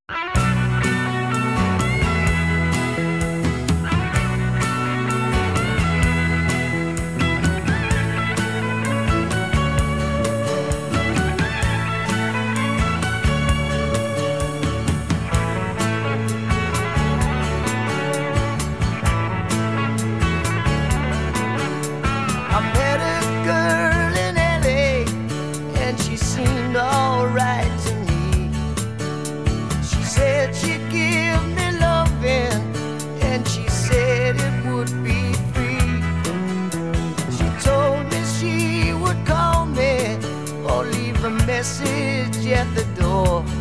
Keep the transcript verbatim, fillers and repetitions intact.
I met a girl in L A and she seemed alright to me. She said she'd give me loving and she said it would be free. She told me she would call me or leave a message at the door.